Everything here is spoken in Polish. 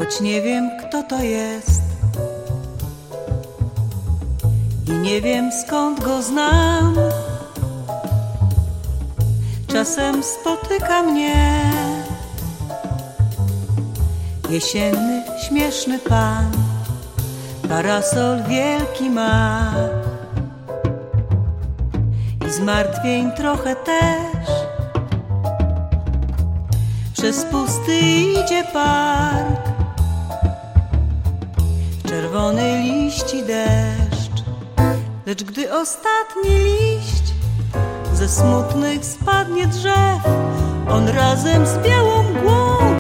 choć nie wiem, kto to jest i nie wiem, skąd go znam. Czasem spotyka mnie jesienny, śmieszny pan, parasol wielki ma i zmartwień trochę też. Przez pusty idzie park, czerwony liści deszcz, lecz gdy ostatni liść ze smutnych spadnie drzew, on razem z białą mgłą